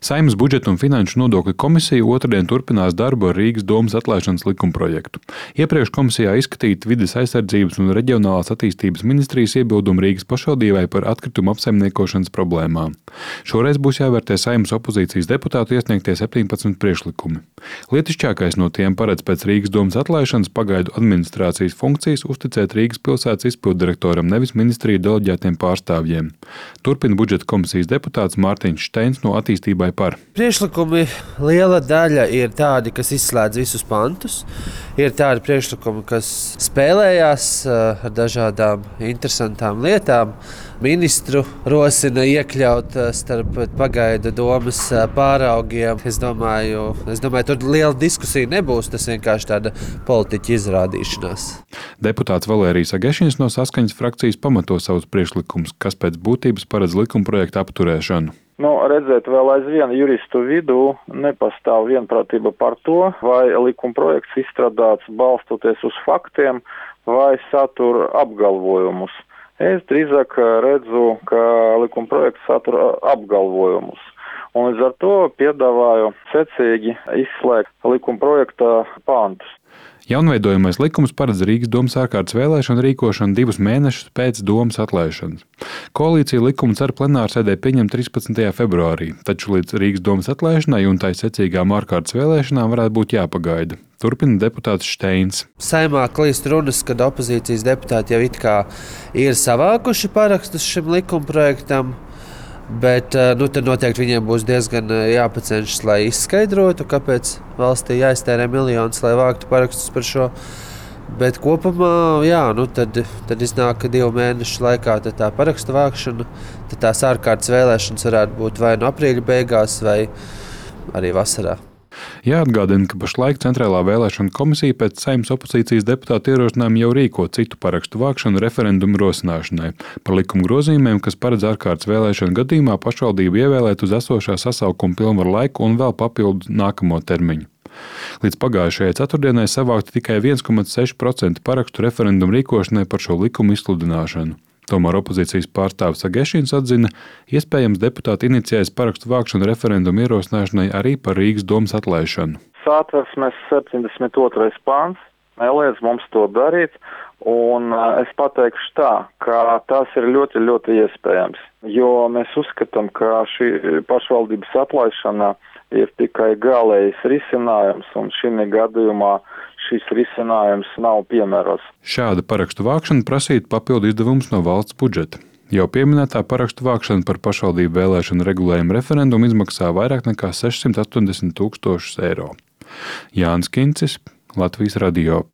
Saeimas budžeta un finanšu nodokļu komisija otrdien turpinās darbu ar Rīgas domas atlaišanas likumprojektu. Iepriekš komisijā izskatīti Vides aizsardzības un reģionālās attīstības ministrijas iebildumi Rīgas pašvaldībai par atkritumu apsaimniekošanas problēmām. Šoreiz būs jāvērtē Saeimas opozīcijas deputātu iesniegtie 17 priekšlikumi. Lietišķākais no tiem paredz pēc Rīgas domas atlaišanas pagaidu administrācijas funkcijas uzticēt Rīgas pilsētas izpilddirektoram, nevis ministriju deleģētiem pārstāvjiem. Turpina budžeta komisijas deputāts Mārtiņš Šteins no Attīstībai par. Priekšlikumi liela daļa ir tādi, kas izslēdz visus pantus. Ir tādi priekšlikumi, kas spēlējās ar dažādām interesantām lietām. Ministru rosina iekļaut starp pagaidu domas pāraugiem. Es domāju, tur liela diskusija nebūs. Tas vienkārši tāda politiķa izrādīšanās. Deputāts Valērijas Agešins no Saskaņas frakcijas pamato savus priekšlikumus, kas pēc būtības paredz likumprojekta apturēšanu. Redzēt, vēl aizvien juristu vidū nepastāv vienprātība par to, vai likumprojekts izstrādāts balstoties uz faktiem vai satura apgalvojumus. Es drīzāk redzu, ka likumprojekts satura apgalvojumus. Un līdz ar to piedāvāju secīgi izslēgt likumprojekta pantus. Jaunveidojamais likums paredz Rīgas domas ārkārtas vēlēšanu rīkošanu 2 mēnešus pēc domas atlaišanas. Koalīcija likumu cer plenārsēdē pieņemt 13. februārī, taču līdz Rīgas domas atlaišanai un tai secīgām ārkārtas vēlēšanām varētu būt jāpagaida. Turpina deputāts Šteins. Saimā klīst runas, kad opozīcijas deputāti jau it kā ir savākuši parakstus šim likumprojektam. Bet tad noteikti viņiem būs diezgan jāpacenšas, lai izskaidrotu, kāpēc valstī jāiztērē miljonus, lai vāktu parakstus par šo. Bet kopumā, tad iznāk, ka 2 mēnešu laikā tā parakstu vākšana, tad tās ārkārtas vēlēšanas varētu būt vai no aprīļa beigās, vai arī vasarā. Jāatgādina, ka pašlaik Centrālā vēlēšana komisija pēc Saeimas opozīcijas deputātu ierosinājuma jau rīko citu parakstu vākšanu referendumu rosināšanai par likuma grozījumiem, kas paredz ārkārtas vēlēšanu gadījumā pašvaldību ievēlēt uz esošā sasaukuma pilnvaru laiku un vēl papildu nākamo termiņu. Līdz pagājušajai ceturtdienai savākti tikai 1,6% parakstu referendumu rīkošanai par šo likumu izsludināšanu. Tomēr opozīcijas pārstāvis Agešins atzina, iespējams deputāti inicijēs parakstu vākšanu referendumu ierosināšanai arī par Rīgas domas atlaišanu. Satversmes 72. pāns neliedz mums to darīt, un es pateikšu tā, ka tas ir ļoti, ļoti iespējams, jo mēs uzskatām, ka šī pašvaldības atlaišana ir tikai galējs risinājums, un šī gadījumā šis risinājums nav piemērots. Šāda parakstu vākšana prasītu papildu izdevumus no valsts budžeta. Jau pieminētā parakstu vākšana par pašvaldību vēlēšanu regulējumu referendumu izmaksā vairāk nekā 680 000 eiro. Jānis Kincis, Latvijas radio.